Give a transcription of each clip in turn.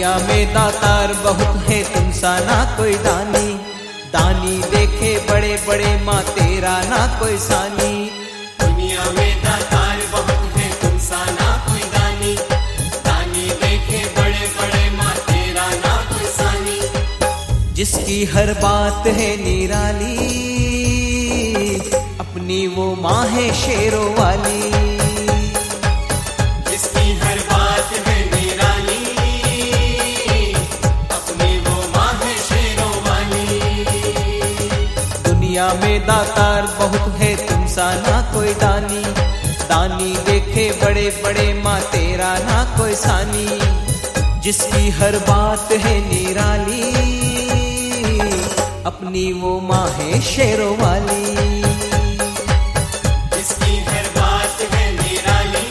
दुनिया में दातार बहुत है तुम सा ना कोई दानी, दानी देखे बड़े बड़े माँ तेरा ना कोई सानी। दुनिया में दातार बहुत है तुम सा ना कोई दानी, दानी देखे बड़े बड़े माँ तेरा ना कोई सानी। जिसकी हर बात है निराली, अपनी वो माँ है शेरों वाली। जिसकी हर बात है निराली, अपनी वो माँ है शेरों वाली। दुनिया में दातार बहुत है तुम सा ना कोई दानी, दानी देखे बड़े बड़े माँ तेरा ना कोई सानी। जिसकी हर बात है निराली, अपनी वो माँ है शेरों वाली। जिसकी हर बात है निराली,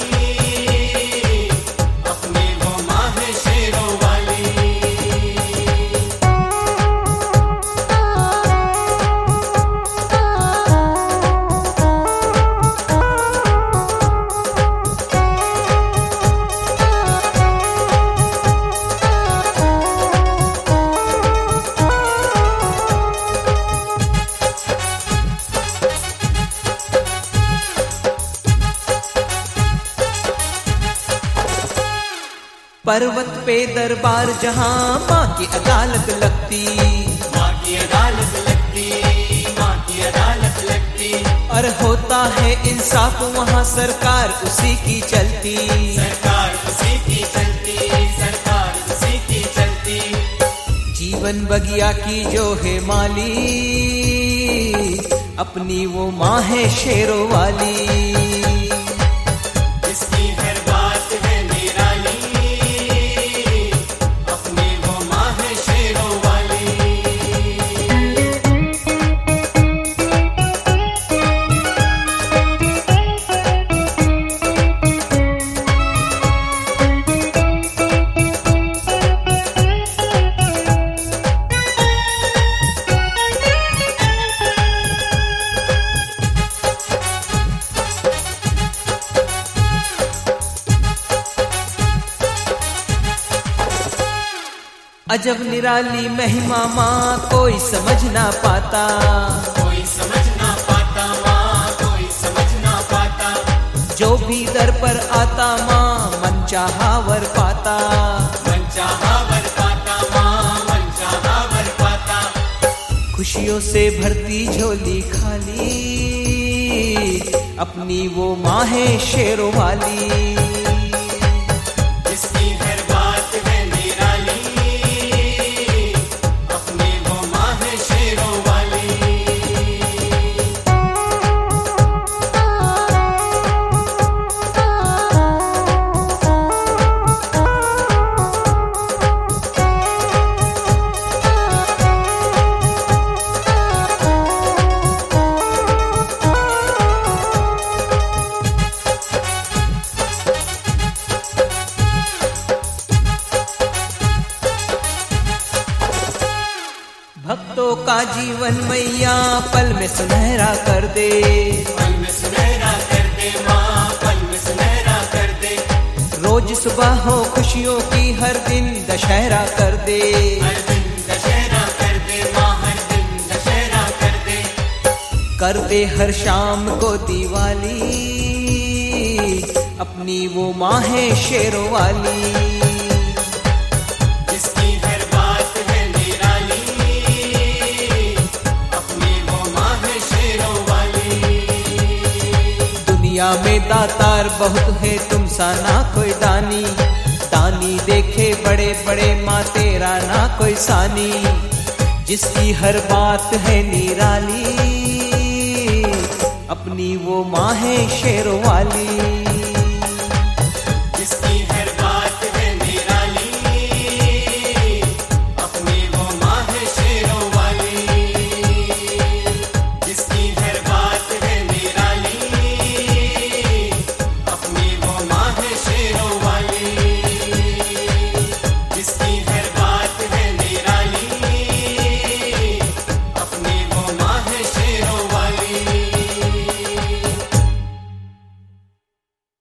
अपनी वो माँ है शेरों वाली। पर्वत पे दरबार जहाँ माँ की अदालत लगती, माँ की अदालत लगती, माँ की अदालत लगती। और होता है इंसाफ वहाँ सरकार उसी की चलती। सरकार उसी की चलती, सरकार उसी की चलती। जीवन बगिया की जो है माली, अपनी वो माँ है शेरों वाली। जिसकी हर बात है निराली, अपनी वो माँ है शेरों वाली। अजब निराली महिमा माँ कोई समझ ना पाता, कोई समझ ना पाता माँ, कोई समझ ना पाता। जो भी दर पर आता माँ मन चाहा वर पाता। मन चाहा वर पाता माँ, मन चाहा वर पाता। खुशियों से भरती झोली खाली, अपनी वो माँ है शेरों वाली। जिसकी हर बात है निराली, अपनी वो माँ है शेरों वाली। भक्तों का जीवन मैया पल में सुनहरा कर दे, पल में सुनहरा कर दे माँ, पल में सुनहरा कर दे। रोज सुबह हो खुशियों की हर दिन दशहरा कर दे। हर दिन दशहरा कर दे माँ, हर दिन दशहरा कर दे। कर दे हर शाम को दिवाली, अपनी वो माँ है शेरों वाली। जिसकी हर बात है निराली, अपनी वो माँ है शेरों वाली। दुनिया में दातार बहुत है तुम सा ना कोई दानी, दानी देखे बड़े बड़े माँ तेरा ना कोई सानी। जिसकी हर बात है निराली, अपनी वो माँ है शेरों वाली।